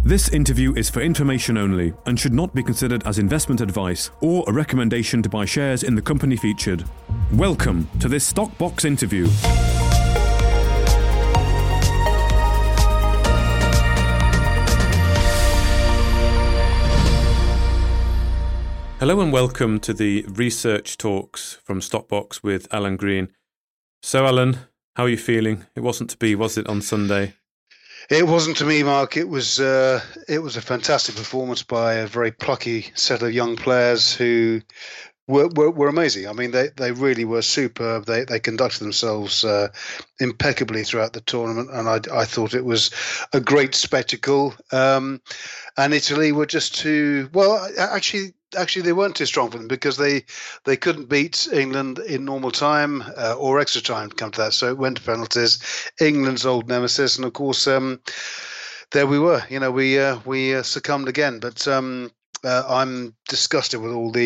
This interview is for information only and should not be considered as investment advice or a recommendation to buy shares in the company featured. Welcome to this Stockbox interview. Hello and welcome to the Research Talks from Stockbox with Alan Green. So Alan, how are you feeling? It wasn't to be, was it, on Sunday? It wasn't to me, Mark. It was a fantastic performance by a very plucky set of young players who were amazing. I mean, they really were superb. They conducted themselves impeccably throughout the tournament, and I thought it was a great spectacle. And Italy were just too well. Actually, they weren't too strong for them because they couldn't beat England in normal time or extra time to come to that. So it went to penalties. England's old nemesis, and of course, there we were. You know, we succumbed again. But I'm disgusted with all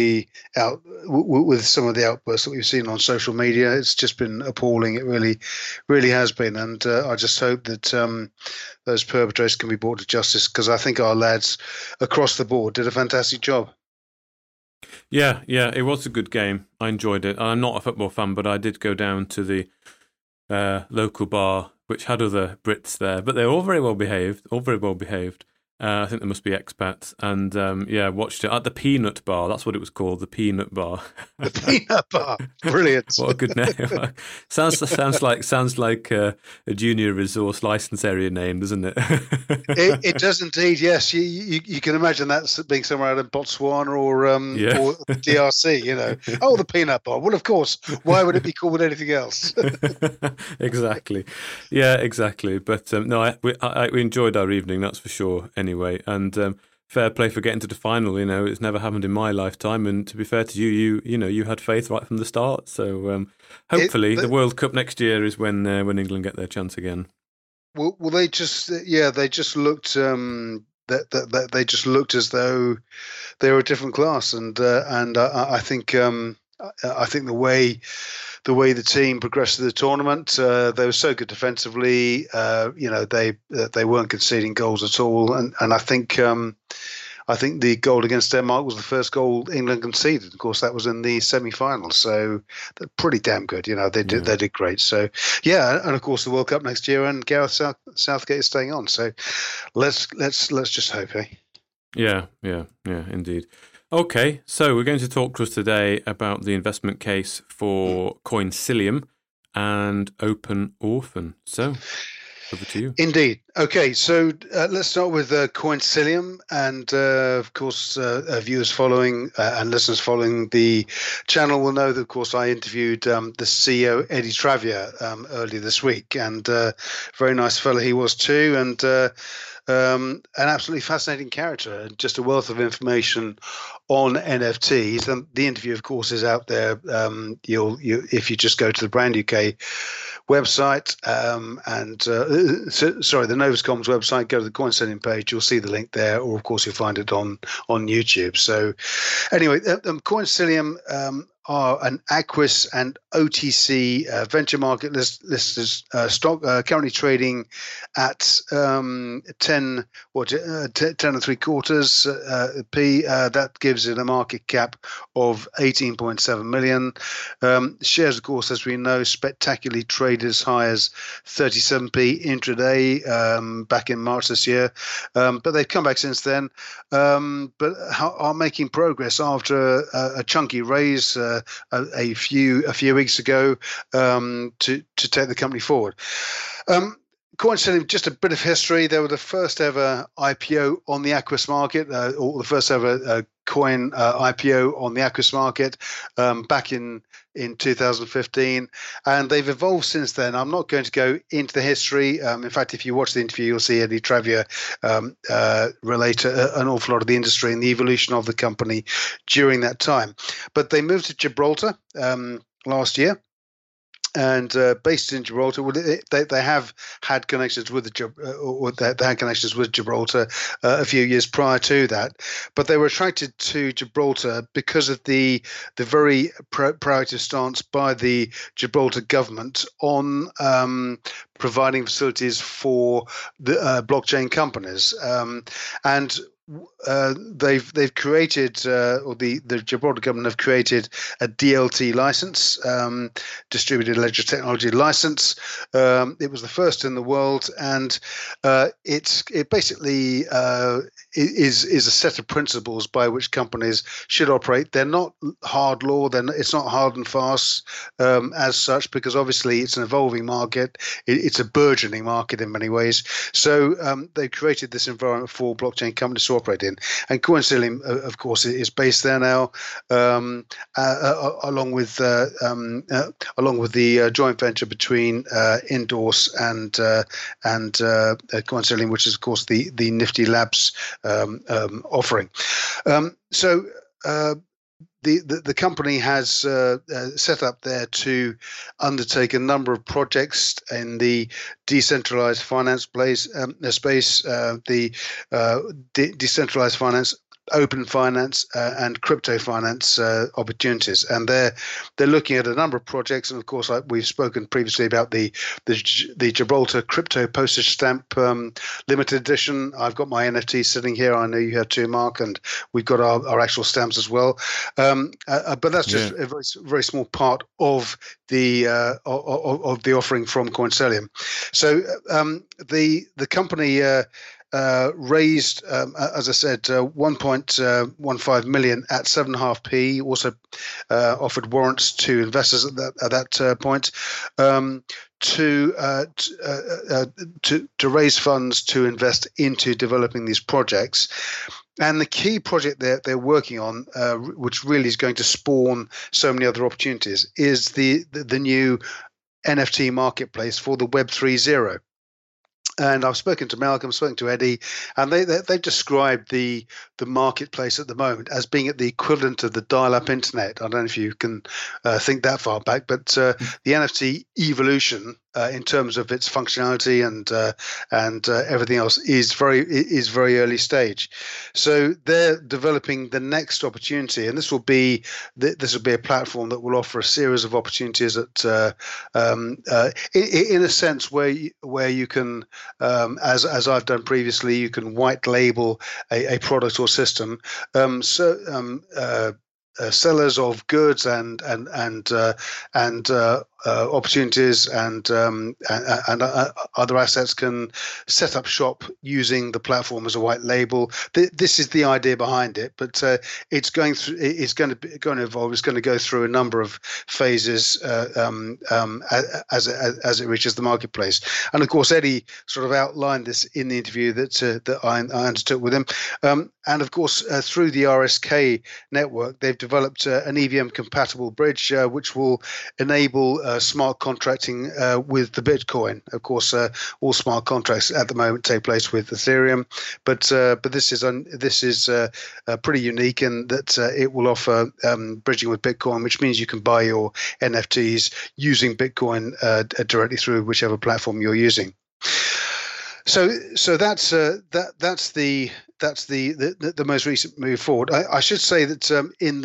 with some of the outbursts that we've seen on social media. It's just been appalling. It really has been. And I just hope that those perpetrators can be brought to justice, because I think our lads across the board did a fantastic job. Yeah, it was a good game. I enjoyed it. I'm not a football fan, but I did go down to the local bar, which had other Brits there, but they were all very well behaved. I think there must be expats, and watched it at the Peanut Bar. That's what it was called, the Peanut Bar. The Peanut Bar, brilliant! What a good name! sounds like a junior resource license area name, doesn't it? It does indeed. Yes, you can imagine that being somewhere out in Botswana or DRC. You know, the Peanut Bar. Well, of course. Why would it be called anything else? Exactly. Yeah, exactly. But we enjoyed our evening. That's for sure. Anyway, and fair play for getting to the final. You know, it's never happened in my lifetime, and to be fair to you had faith right from the start. So hopefully, the World Cup next year is when England get their chance again. Well, they just looked they just looked as though they were a different class, and I think the way the team progressed through the tournament, they were so good defensively. They weren't conceding goals at all, and I think the goal against Denmark was the first goal England conceded. Of course, that was in the semi-finals, so they're pretty damn good. You know, they did great. So yeah, and of course the World Cup next year, and Gareth Southgate is staying on. So let's just hope, eh? Yeah, indeed. Okay, so we're going to talk to us today about the investment case for Coincilium and Open Orphan. So, over to you. Indeed. Okay, so let's start with Coincilium, and of course, viewers following and listeners following the channel will know that, of course, I interviewed the CEO Eddie Travier earlier this week, and very nice fellow he was too, and an absolutely fascinating character, just a wealth of information on NFTs. And the interview, of course, is out there. If you just go to the Brand UK website the Novus Comms website, go to the Coincilium page, you'll see the link there, or of course you'll find it on YouTube. So anyway, Coincilium are an Aquis and OTC venture market listed stock, currently trading at 10 and 3/4 p. That gives it a market cap of 18.7 million. Shares, of course, as we know, spectacularly traded as high as 37p intraday back in March this year, but they've come back since then. But are making progress after a chunky raise a few weeks ago to take the company forward. Coincidentally, just a bit of history. They were the first ever IPO on the Aquis market, or the first ever coin IPO on the Aquis market back in 2015, and they've evolved since then. I'm not going to go into the history. In fact, if you watch the interview, you'll see Eddie Travier relate an awful lot of the industry and the evolution of the company during that time. But they moved to Gibraltar last year. And based in Gibraltar, they have had connections with they had connections with Gibraltar a few years prior to that, but they were attracted to Gibraltar because of the very proactive stance by the Gibraltar government on providing facilities for the blockchain companies, and they've created, or the Gibraltar government have created a DLT license, distributed ledger technology license. It was the first in the world, and it basically is a set of principles by which companies should operate. They're not hard law. It's not hard and fast as such, because obviously it's an evolving market. It's a burgeoning market in many ways. So they created this environment for blockchain companies to operate in, and Coincilium, of course, is based there now, along with the joint venture between Indorse and Coincilium, which is of course the Nifty Labs offering. So the company has set up there to undertake a number of projects in the decentralized finance space, decentralized finance, open finance, and crypto finance opportunities, and they're looking at a number of projects. And of course, we've spoken previously about the Gibraltar crypto postage stamp limited edition. I've got my NFT sitting here. I know you have too, Mark, and we've got our actual stamps as well. But that's just a very, very small part of the offering from Coincilium. So the company raised, as I said, 1.15 million at 7.5p. Also offered warrants to investors at that point to raise funds to invest into developing these projects. And the key project they're working on, which really is going to spawn so many other opportunities, is the new NFT marketplace for the Web 3.0. And I've spoken to Malcolm, spoken to Eddie, and they've described the marketplace at the moment as being at the equivalent of the dial-up internet. I don't know if you can think that far back, but the NFT evolution in terms of its functionality and everything else is very early stage. So they're developing the next opportunity, and this will be a platform that will offer a series of opportunities at in a sense where you can, as I've done previously, you can white label a product or system. Sellers of goods and opportunities and other assets can set up shop using the platform as a white label. This is the idea behind it, but it's going to evolve. It's going to go through a number of phases as it reaches the marketplace. And of course, Eddie sort of outlined this in the interview that I undertook with him. And of course, through the RSK network, they've developed an EVM compatible bridge, which will enable smart contracting with the Bitcoin. Of course, all smart contracts at the moment take place with Ethereum, but this is pretty unique in that it will offer bridging with Bitcoin, which means you can buy your NFTs using Bitcoin directly through whichever platform you're using. So that's the most recent move forward. I should say that in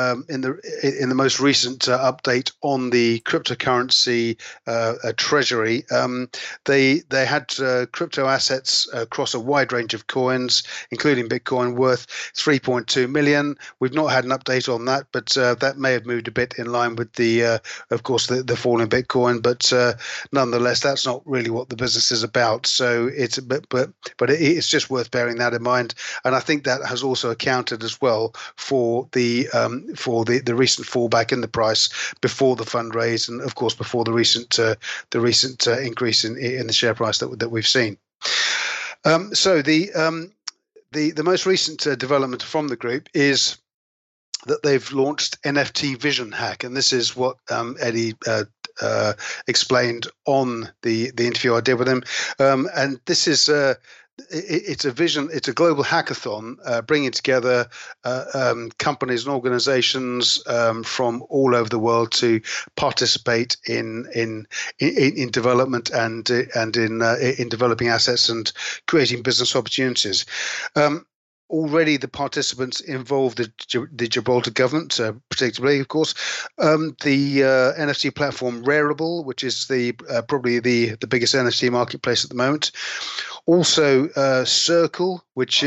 the most recent update on the cryptocurrency treasury, they had crypto assets across a wide range of coins, including Bitcoin, worth 3.2 million. We've not had an update on that, but that may have moved a bit in line with of course, the fall in Bitcoin. But nonetheless, that's not really what the business is about. So it's just worth bearing that in mind. And I think that has also accounted as well for the recent fallback in the price before the fundraise, and of course before the recent increase in the share price that we've seen. So the most recent development from the group is that they've launched NFT Vision Hack, and this is what Eddie explained on the interview I did with him. And this is it's a global hackathon bringing together companies and organizations from all over the world to participate in development and in developing assets and creating business opportunities. already the participants involved the Gibraltar government, predictably, of course, the NFT platform Rarible, which is the probably the biggest NFT marketplace at the moment. Also, Circle, which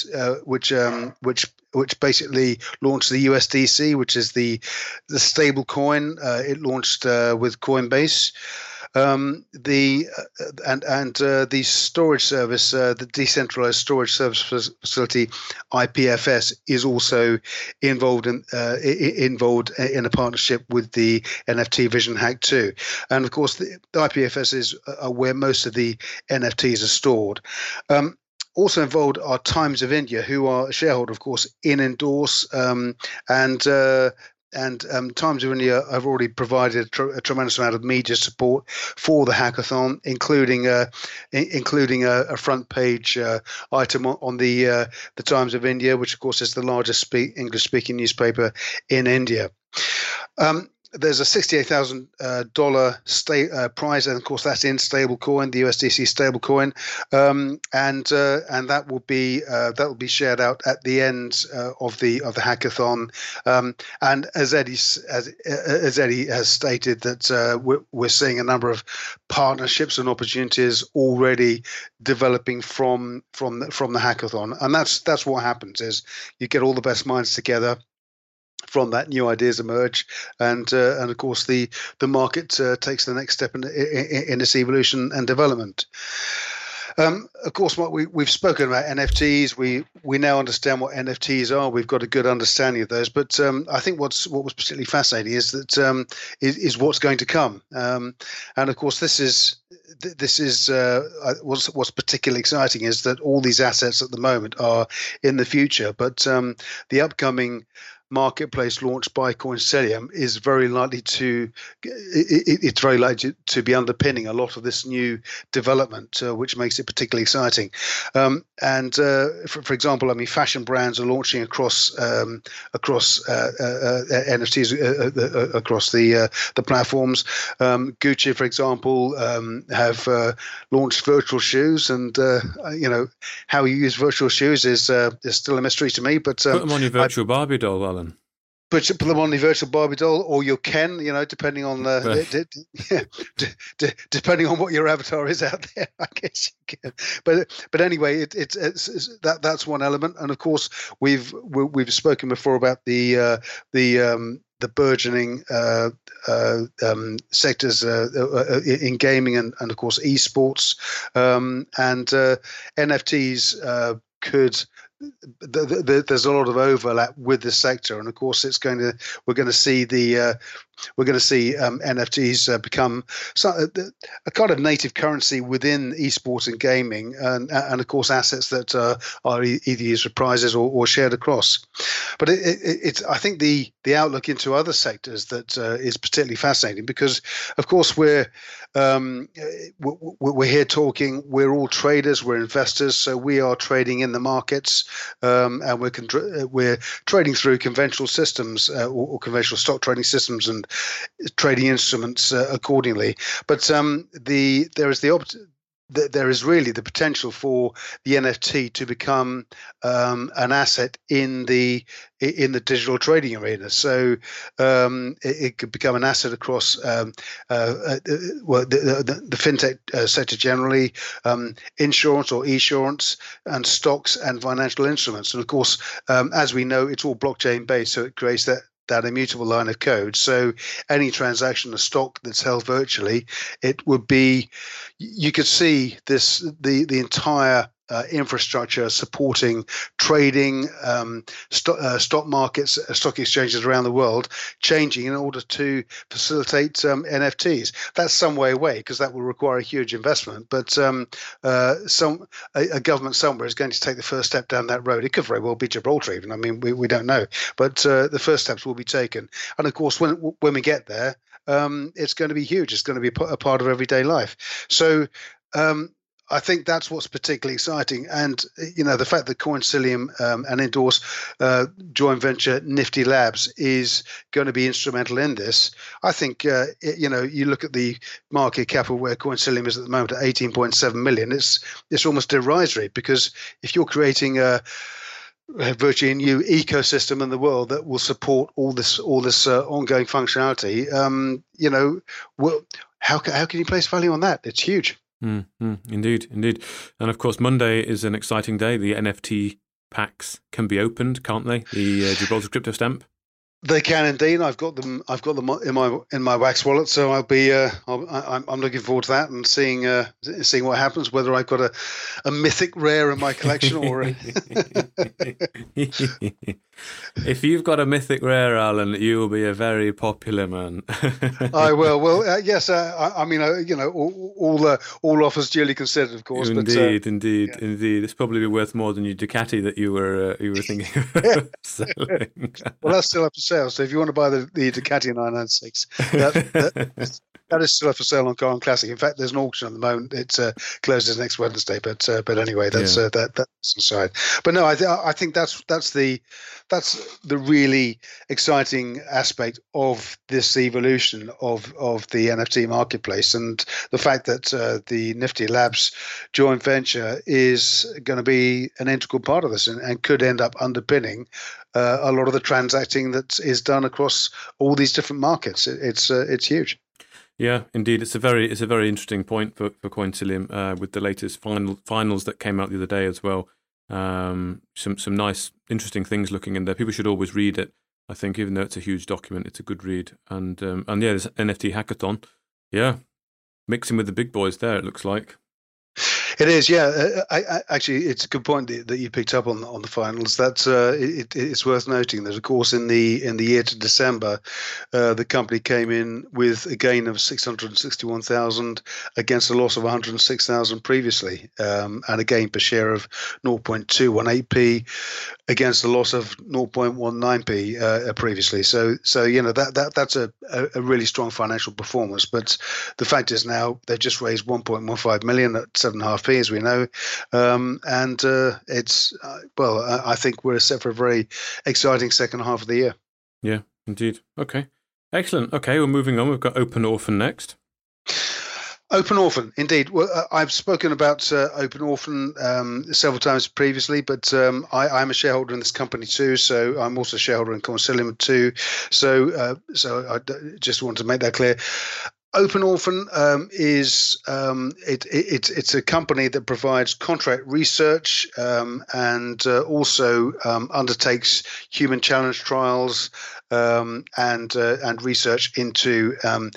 basically launched the USDC, which is the stable coin. It launched with Coinbase. The storage service, the decentralized storage service facility IPFS, is also involved in a partnership with the NFT Vision Hack 2, and of course the IPFS is where most of the NFTs are stored. Also involved are Times of India, who are a shareholder, of course, in Endorse, and Times of India have already provided a tremendous amount of media support for the hackathon, including a front page item on the Times of India, which of course is the largest English-speaking newspaper in India. There's a $68,000 prize, and of course that's in stablecoin, the USDC stablecoin, and that will be shared out at the end of the hackathon. And as Eddie has stated, that we're seeing a number of partnerships and opportunities already developing from the hackathon, and that's what happens is you get all the best minds together. From that, new ideas emerge, and of course the market takes the next step in its evolution and development. Of course, we've spoken about NFTs. We now understand what NFTs are. We've got a good understanding of those. But I think what was particularly fascinating is that is what's going to come. And of course, this is what's particularly exciting is that all these assets at the moment are in the future, but the upcoming marketplace launched by Coincilium is very likely to be underpinning a lot of this new development, which makes it particularly exciting. For example, I mean, fashion brands are launching across NFTs across the platforms. Gucci, for example, have launched virtual shoes, and how you use virtual shoes is still a mystery to me. But put them on your virtual Barbie doll, Alan. Put them on the virtual Barbie doll, or you can, depending on depending on what your avatar is out there. I guess you can. But anyway, that's one element, and of course we've spoken before about the burgeoning sectors in gaming and of course esports, and NFTs could. There's a lot of overlap with the sector, and of course we're going to see NFTs become a kind of native currency within esports and gaming, and of course assets that are either used for prizes or shared across. But it's I think the outlook into other sectors that is particularly fascinating, because of course we're here talking. We're all traders, we're investors, so we are trading in the markets, and we're trading through conventional systems or conventional stock trading systems and trading instruments accordingly. But there is really the potential for the NFT to become an asset in the digital trading arena. So it could become an asset across the fintech sector generally, insurance or e-insurance, and stocks and financial instruments. And of course, as we know, it's all blockchain based, so it creates that immutable line of code. So any transaction of stock that's held virtually, it would be, you could see the entire infrastructure supporting trading, stock markets, stock exchanges around the world changing in order to facilitate NFTs. That's some way away, because that will require a huge investment. But a government somewhere is going to take the first step down that road. It could very well be Gibraltar even. I mean, we don't know. But the first steps will be taken. And of course, when we get there, it's going to be huge. It's going to be a part of everyday life. So I think that's what's particularly exciting. And, the fact that Coincilium and Endorse joint venture Nifty Labs is going to be instrumental in this. I think, you look at the market cap of where Coincilium is at the moment at 18.7 million, it's almost derisory, because if you're creating virtually a new ecosystem in the world that will support all this ongoing functionality. Well, how can you place value on that? It's huge. Indeed. And of course, Monday is an exciting day. The NFT packs can be opened, can't they? The Gibraltar crypto stamp. They can indeed. I've got them in my Wax wallet, so I'm looking forward to that and seeing what happens. Whether I've got a mythic rare in my collection or. If you've got a mythic rare, Alan, you will be a very popular man. I will. Well, yes. I mean, all offers duly considered, of course. Indeed. It's probably worth more than your Ducati that you were thinking of selling. Well, that's still up for sale. So if you want to buy the Ducati 996, that is still up for sale on Car and Classic. In fact, there's an auction at the moment. It closes next Wednesday. But anyway, that's aside. But no, I think that's the really exciting aspect of this evolution of the NFT marketplace, and the fact that the Nifty Labs joint venture is going to be an integral part of this and could end up underpinning a lot of the transacting that is done across all these different markets. It's huge. Yeah, indeed. It's a very interesting point for Coinsilium with the latest finals that came out the other day as well. Some nice, interesting things looking in there. People should always read it. I think, even though it's a huge document, it's a good read. And yeah, there's NFT hackathon. Yeah, mixing with the big boys there. It looks like. It is, yeah. Actually, it's a good point that you picked up on the finals. That's it's worth noting that, of course, in the year to December, the company came in with a gain of 661,000 against a loss of 106,000 previously, and a gain per share of 0.218p against a loss of 0.19p previously. So that's a really strong financial performance. But the fact is now they've just raised 1.15 million at 7.5p, as we know, and I think we're set for a very exciting second half of the year. Yeah, indeed. Okay, excellent. Okay, we're moving on. We've got Open Orphan next. Open Orphan, indeed. Well, I've spoken about Open Orphan several times previously, but I'm a shareholder in this company too. So I'm also a shareholder in Coinsilium too. So I just want to make that clear. Open Orphan is it's a company that provides contract research and also undertakes human challenge trials and research into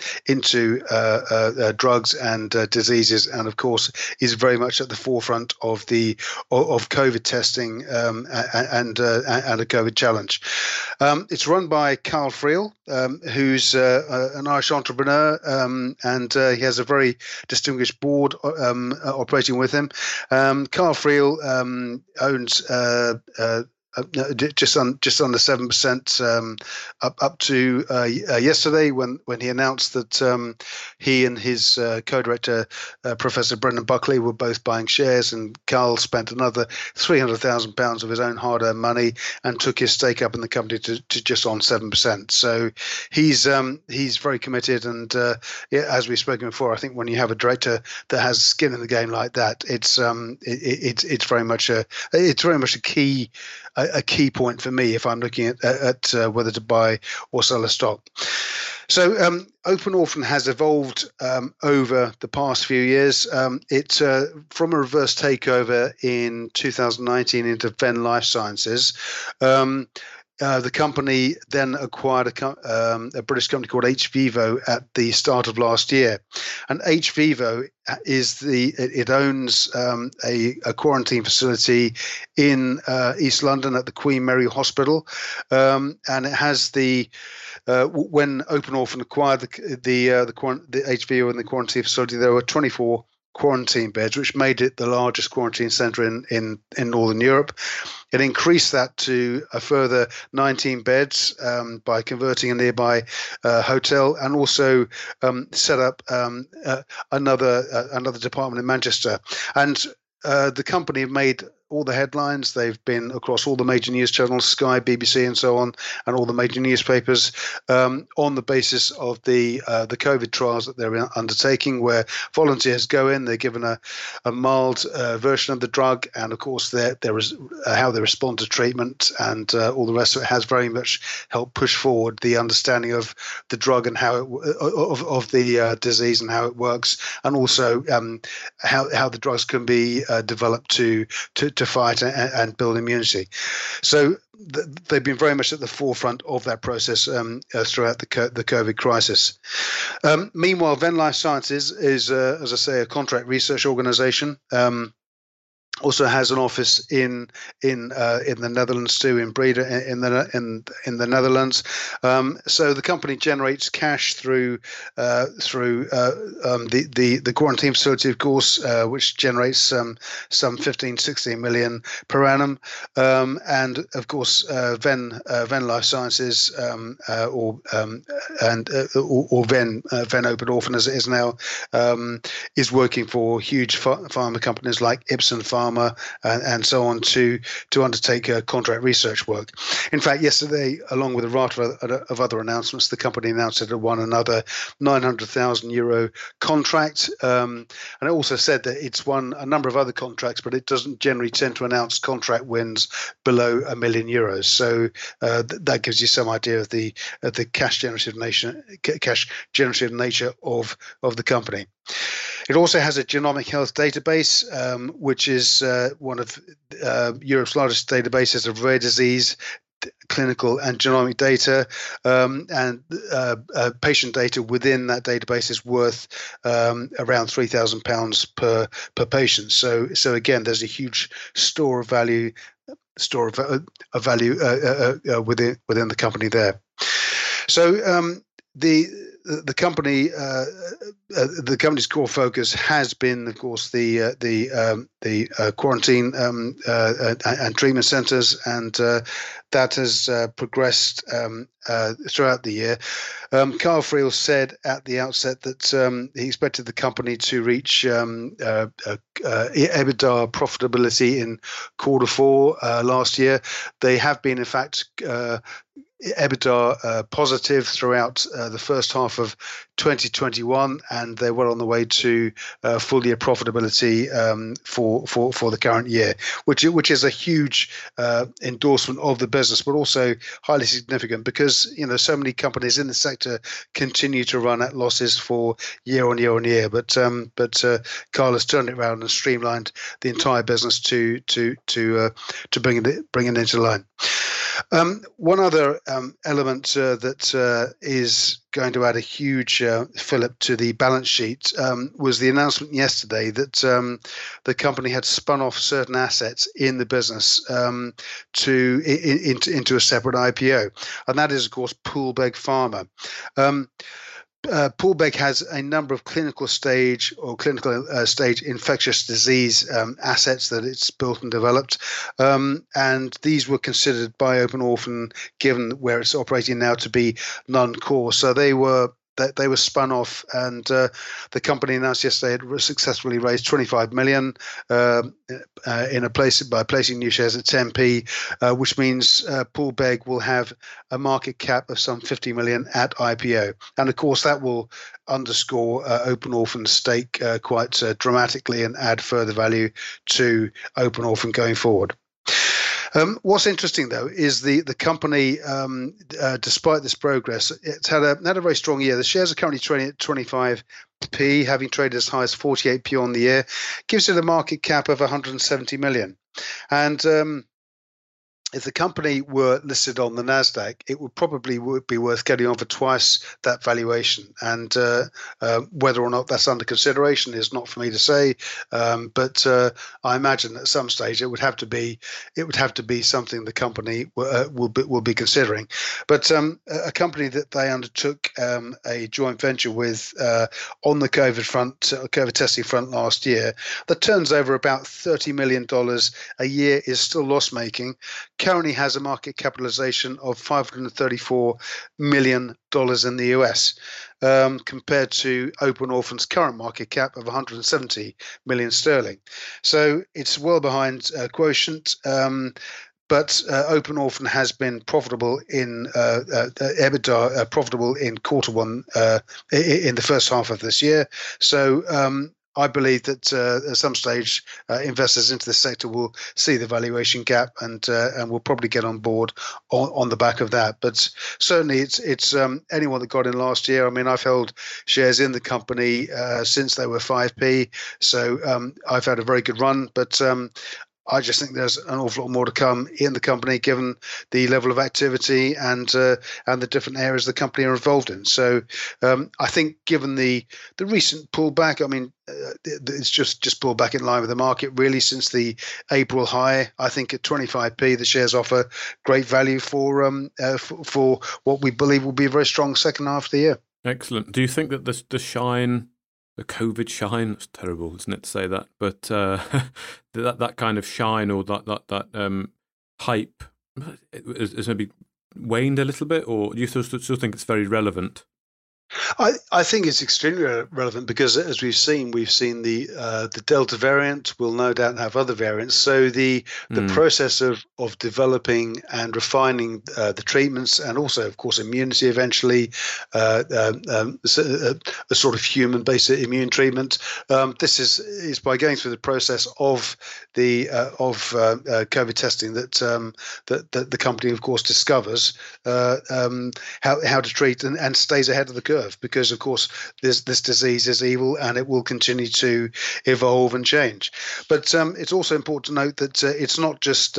drugs and diseases, and of course is very much at the forefront of COVID testing and a COVID challenge. It's run by Carl Friel, who's an Irish entrepreneur, and he has a very distinguished board operating with him. Carl Friel owns just under 7% up to yesterday when he announced that he and his co-director Professor Brendan Buckley were both buying shares, and Carl spent another £300,000 of his own hard-earned money and took his stake up in the company to just on 7%. So he's very committed, and as we've spoken before, I think when you have a director that has skin in the game like that, it's very much a key point for me if I'm looking at whether to buy or sell a stock. So Open Orphan has evolved over the past few years. It's from a reverse takeover in 2019 into Venn Life Sciences. The company then acquired a British company called hVivo at the start of last year, and hVivo it owns a quarantine facility in East London at the Queen Mary Hospital, and it has when Open Orphan acquired the hVivo and the quarantine facility, there were 24 quarantine beds, which made it the largest quarantine centre in Northern Europe. It increased that to a further 19 beds by converting a nearby hotel, and also set up another department in Manchester. And the company made all the headlines. They've been across all the major news channels, Sky, BBC, and so on, and all the major newspapers, on the basis of the COVID trials that they're undertaking, where volunteers go in, they're given a mild version of the drug, and of course there is how they respond to treatment and all the rest of it has very much helped push forward the understanding of the drug and how of the disease and how it works, and also how the drugs can be developed to fight and build immunity. So they've been very much at the forefront of that process throughout the COVID crisis. Meanwhile, Venn Life Sciences is, as I say, a contract research organization. Also has an office in the Netherlands too, in Breda, in the Netherlands. So the company generates cash through the quarantine facility, of course, which generates some 15-16 million per annum. And of course, Venn Life Sciences or Venn Open Orphan, as it is now, is working for huge pharma companies like Ipsen Pharma and so on to undertake contract research work. In fact, yesterday, along with a raft of other announcements, the company announced it had won another €900,000 contract, and it also said that it's won a number of other contracts, but it doesn't generally tend to announce contract wins below €1 million. So that gives you some idea of the cash generative nature of the company. It also has a genomic health database, which is one of Europe's largest databases of rare disease, clinical and genomic data, and patient data within that database is worth around £3,000 per patient. So again, there's a huge store of value within the company there. So the company's core focus has been, of course, the quarantine and treatment centres, and that has progressed throughout the year. Carl Friel said at the outset that he expected the company to reach EBITDA profitability in Q4 last year. They have been, in fact, EBITDA positive throughout the first half of 2021, and they're well on the way to full year profitability for the current year, which is a huge endorsement of the business, but also highly significant because so many companies in the sector continue to run at losses for year on year. But Carl has turned it around and streamlined the entire business to bring it into line. One other element that is going to add a huge fillip to the balance sheet was the announcement yesterday that the company had spun off certain assets in the business into a separate IPO, and that is, of course, Poolbeg Pharma. Poolbeg has a number of clinical stage infectious disease assets that it's built and developed, and these were considered by Open Orphan, given where it's operating now, to be non-core. So they were spun off, and the company announced yesterday it successfully raised 25 million by placing new shares at 10p, which means Poolbeg will have a market cap of some 50 million at IPO, and of course that will underscore Open Orphan's stake quite dramatically and add further value to Open Orphan going forward. What's interesting, though, is the company, despite this progress, it's had a very strong year. The shares are currently trading at 25p, having traded as high as 48p on the year, gives it a market cap of 170 million. And if the company were listed on the Nasdaq, it would probably be worth getting on for twice that valuation. And whether or not that's under consideration is not for me to say. But I imagine at some stage it would have to be something the company will be considering. But a company that they undertook a joint venture with on the COVID testing front last year, that turns over about $30 million a year, is still loss making. currently has a market capitalization of $534 million in the US, compared to Open Orphan's current market cap of 170 million sterling. So it's well behind Quotient. But Open Orphan has been profitable in EBITDA, profitable in quarter one in the first half of this year. So I believe that at some stage investors into the sector will see the valuation gap and will probably get on board on the back of that. But certainly it's anyone that got in last year. I mean, I've held shares in the company since they were 5p, so I've had a very good run. But I just think there's an awful lot more to come in the company, given the level of activity and the different areas the company are involved in. So I think, given the recent pullback, I mean, it's just pulled back in line with the market really since the April high. I think at 25p, the shares offer great value for what we believe will be a very strong second half of the year. Excellent. Do you think that the shine? The COVID shine, it's terrible, isn't it, to say that? But that kind of shine, or that hype is maybe waned a little bit, or do you still think it's very relevant? I think it's extremely relevant because, as we've seen the Delta variant will no doubt have other variants. So the process of developing and refining the treatments, and also, of course, immunity eventually, a sort of human-based immune treatment. This is by going through the process of the COVID testing that the company, of course, discovers how to treat and stays ahead of the curve. Because, of course, this disease is evil and it will continue to evolve and change. But it's also important to note that it's not just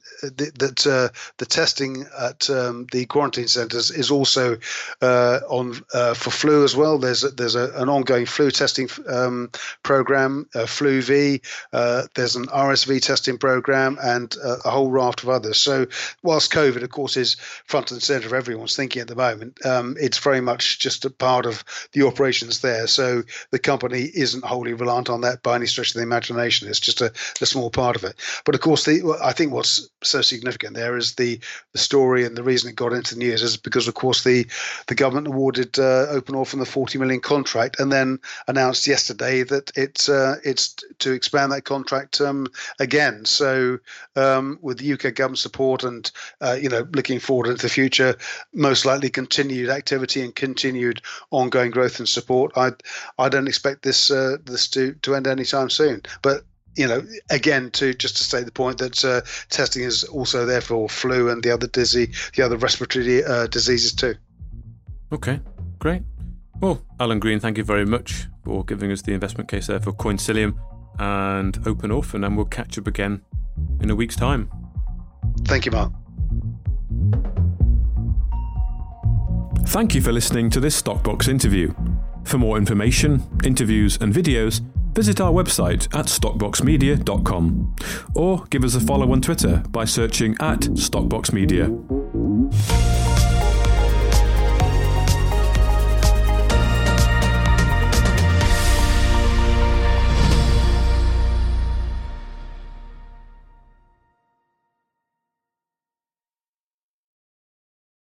the testing at the quarantine centres is also on for flu as well. There's an ongoing flu testing program, Flu V. There's an RSV testing program and a whole raft of others. So whilst COVID, of course, is front and centre of everyone's thinking at the moment, it's very much just a part of the operations there. So the company isn't wholly reliant on that by any stretch of the imagination. It's just a small part of it. But of course, I think what's so significant there is the story, and the reason it got into the news is because, of course, the government awarded Open Orphan the 40 million contract, and then announced yesterday that it's to expand that contract again. So with the UK government support and looking forward into the future, most likely continued activity and continued ongoing growth and support. I don't expect this to end anytime soon. But again, to state the point that testing is also there for flu and the other respiratory diseases too. Okay, great. Well, Alan Green, thank you very much for giving us the investment case there for Coincilium and Open Orphan, and we'll catch up again in a week's time. Thank you, Mark. Thank you for listening to this Stockbox interview. For more information, interviews and videos, visit our website at stockboxmedia.com or give us a follow on Twitter by searching @StockboxMedia.